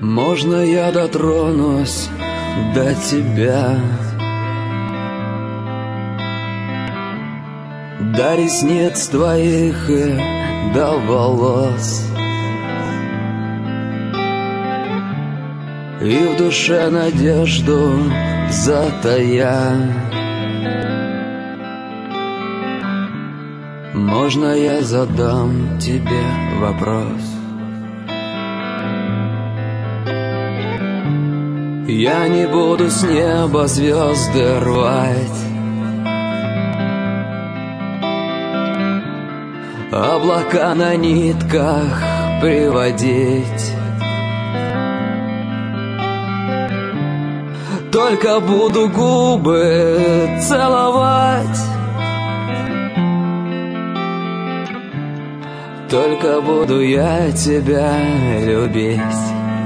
Можно я дотронусь до тебя, до ресниц твоих и до волос, и в душе надежду затая. Можно я задам тебе вопрос? Я не буду с неба звезды рвать, облака на нитках приводить. Только буду губы целовать, только буду я тебя любить.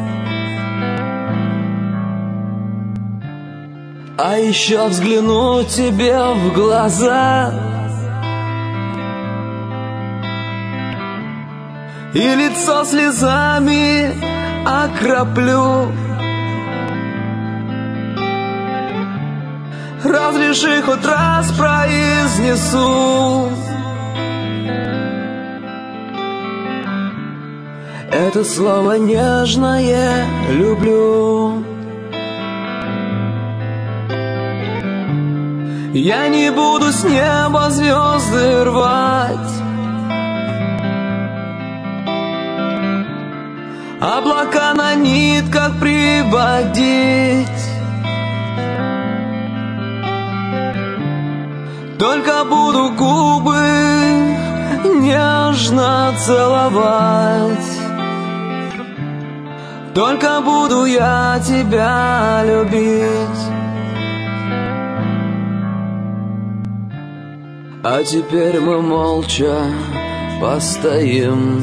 А еще взгляну тебе в глаза, и лицо слезами окроплю. Разреши хоть раз произнесу это слово нежное люблю. Я не буду с неба звезды рвать, облака на нитках приводить. Только буду губы нежно целовать, только буду я тебя любить. А теперь мы молча постоим,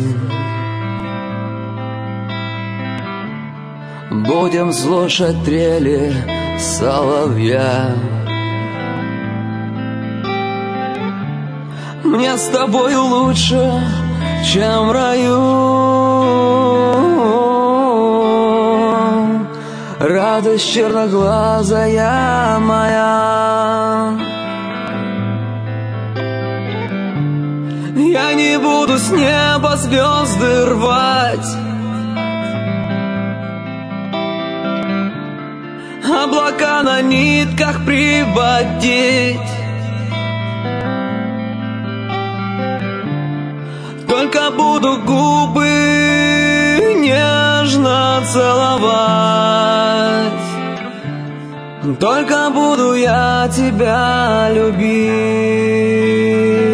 будем слушать трели соловья. Мне с тобой лучше, чем в раю, радость черноглазая моя. Я не буду с неба звезды рвать, облака на нитках приводить. Только буду губы нежно целовать, только буду я тебя любить.